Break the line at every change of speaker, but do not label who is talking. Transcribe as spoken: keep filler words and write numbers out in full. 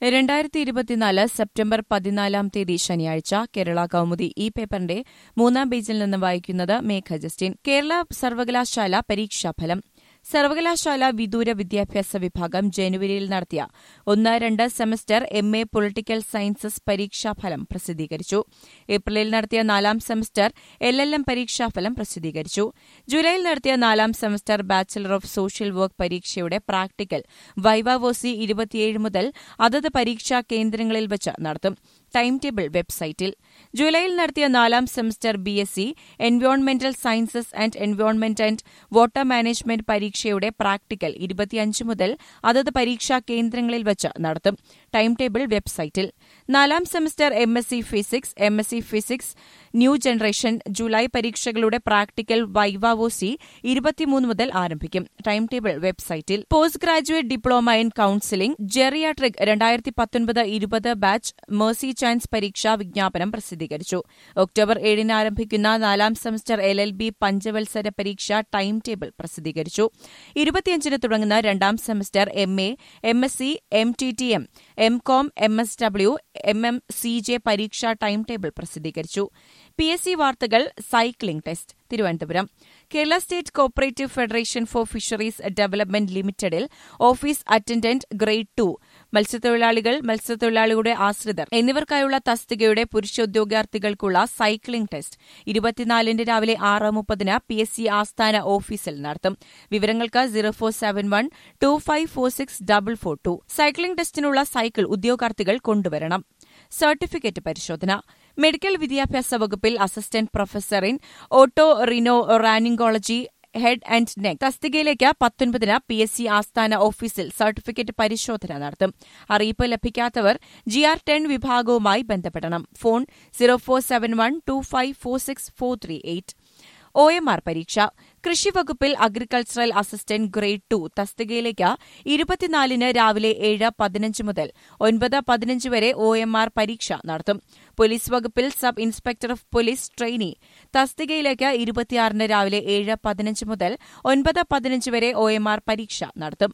രണ്ടായിരത്തി ഇരുപത്തിനാല് സെപ്റ്റംബർ പതിനാലാം തീയതി ശനിയാഴ്ച കേരള കൗമുദി ഈ പേപ്പറിന്റെ മൂന്നാം പേജിൽ നിന്ന് വായിക്കുന്നത് മേഘ ജസ്റ്റിൻ. കേരള സർവകലാശാല പരീക്ഷാഫലം. സർവകലാശാല വിദൂര വിദ്യാഭ്യാസ വിഭാഗം ജനുവരിയിൽ നടത്തിയ ഒന്ന് രണ്ട് semester M A political sciences പരീക്ഷാഫലം പ്രസിദ്ധീകരിച്ചു. ഏപ്രിലിൽ നടത്തിയ നാലാം സെമസ്റ്റർ എൽ എൽ എം പരീക്ഷാഫലം പ്രസിദ്ധീകരിച്ചു. ജൂലൈയിൽ നടത്തിയ നാലാം semester bachelor of social work പരീക്ഷയുടെ പ്രാക്ടിക്കൽ വൈവാവോസി ഇരുപത്തിയേഴ് മുതൽ അതത് പരീക്ഷാ കേന്ദ്രങ്ങളിൽ വച്ച് നടത്തും. ടൈം ടേബിൾ വെബ്സൈറ്റിൽ. ജൂലൈയിൽ നടത്തിയ നാലാം സെമസ്റ്റർ ബി എസ് സി എൻവയോൺമെന്റൽ sciences and environment and water management പരീക്ഷയുടെ പ്രാക്ടിക്കൽ ഇരുപത്തിയഞ്ച് മുതൽ അതത് പരീക്ഷാ കേന്ദ്രങ്ങളിൽ വച്ച് നടത്തും. ടൈം ടേബിൾ വെബ്സൈറ്റിൽ. നാലാം semester M S C physics M S C physics new generation July പരീക്ഷകളുടെ പ്രാക്ടിക്കൽ വൈവാവോസി ഇരുപത്തിമൂന്ന് മുതൽ ആരംഭിക്കും. ടൈം ടേബിൾ വെബ്സൈറ്റിൽ. Post graduate diploma in counselling geriatric രണ്ടായിരത്തി പത്തൊൻപത് ഇരുപത് ബാച്ച് മേഴ്സി ചാൻസ് പരീക്ഷാ വിജ്ഞാപനം പ്രസിദ്ധീകരിച്ചു. ഒക്ടോബർ ഏഴിന് ആരംഭിക്കുന്ന നാലാം സെമസ്റ്റർ എൽ എൽ ബി പഞ്ചവത്സര പരീക്ഷ ടൈം ടേബിൾ പ്രസിദ്ധീകരിച്ചു. ഇരുപത്തിയഞ്ചിന് തുടങ്ങുന്ന രണ്ടാം semester M A M S C M T T M M com M S W M M C J പരീക്ഷാ ടൈം ടേബിൾ പ്രസിദ്ധീകരിച്ചു. പി എസ് സി വാർത്തകൾ. Cycling test. Thiruvananthapuram. Kerala state cooperative federation for fisheries development ലിമിറ്റഡിൽ office attendant grade two മത്സ്യത്തൊഴിലാളികൾ, മത്സ്യത്തൊഴിലാളികളുടെ ആശ്രിതർ എന്നിവർക്കായുള്ള തസ്തികയുടെ പുരുഷോദ്യോഗാർത്ഥികൾക്കുള്ള cycling test ഇരുപത്തിനാലിന് രാവിലെ ആറ് മുപ്പതിന് പി എസ് സി ആസ്ഥാന ഓഫീസിൽ നടത്തും. വിവരങ്ങൾക്ക് zero four seven one two five four six double four two. Cycling ടെസ്റ്റിനുള്ള സൈക്കിൾ ഉദ്യോഗാർത്ഥികൾ കൊണ്ടുവരണം. സർട്ടിഫിക്കറ്റ് പരിശോധന. മെഡിക്കൽ വിദ്യാഭ്യാസ വകുപ്പിൽ assistant professor in oto rhino laryngology head and neck തസ്തികയിലേക്ക് പത്തൊൻപതിന് പി എസ് സി ആസ്ഥാന ഓഫീസിൽ സർട്ടിഫിക്കറ്റ് പരിശോധന നടത്തും. അറിയിപ്പ് ലഭിക്കാത്തവർ ജി ആർ ടെൻ വിഭാഗവുമായി ബന്ധപ്പെടണം. Phone zero four seven one two five four six four three eight. O M R പരീക്ഷ. കൃഷിവകുപ്പിൽ അഗ്രികൾച്ചറൽ അസിസ്റ്റന്റ് ഗ്രേഡ് ടു തസ്തികയിലേക്ക് ഇരുപത്തിനാലിന് രാവിലെ ഏഴ് പതിനഞ്ച് മുതൽ ഒൻപത് പതിനഞ്ച് വരെ ഒ എം ആർ പരീക്ഷ നടത്തും. പോലീസ് വകുപ്പിൽ sub inspector of police trainee തസ്തികയിലേക്ക് ഇരുപത്തിയാറിന് രാവിലെ ഏഴ് പതിനഞ്ച് മുതൽ ഒൻപത് പതിനഞ്ച് വരെ ഒ എം ആർ പരീക്ഷ നടത്തും.